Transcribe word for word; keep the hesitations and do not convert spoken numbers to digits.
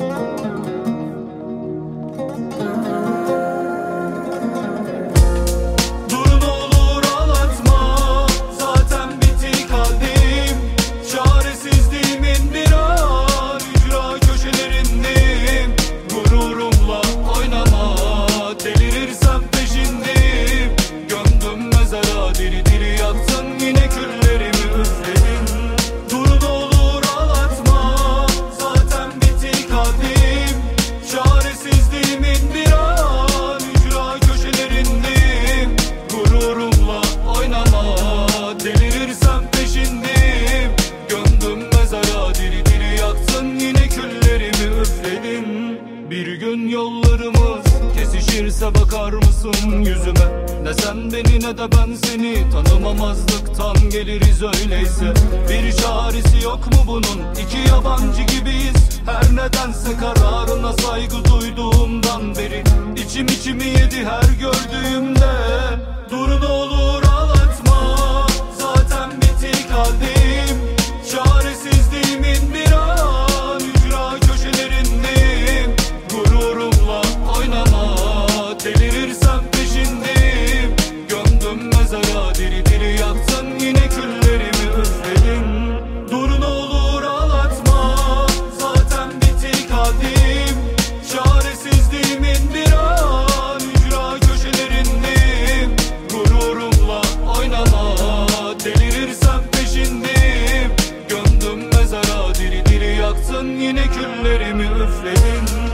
Bir gün yollarımız kesişirse bakar mısın yüzüme? Ne sen beni ne de ben seni, tanımamazlıktan geliriz öyleyse. Bir çaresi yok mu bunun? İki yabancı gibiyiz. Her nedense kararına saygı duyduğumdan beri İçim içimi yedi her gördüğümde. Dur ne olur ağlatma, zaten bitik haldeyim. Çaresizliğimin bir an ücra köşelerindeyim. Gururumla oynama, delirirsem peşindeyim. Gömdüm mezara, diri diri yaktın, yine küllerimi üfledin. Dur ne olur ağlatma, zaten bitik haldeyim. Çaresizliğimin bir an ücra köşelerindeyim. Gururumla oynama, delirirsem peşindeyim. Gömdüm mezara, diri diri yaktın, yine küllerimi üfledin.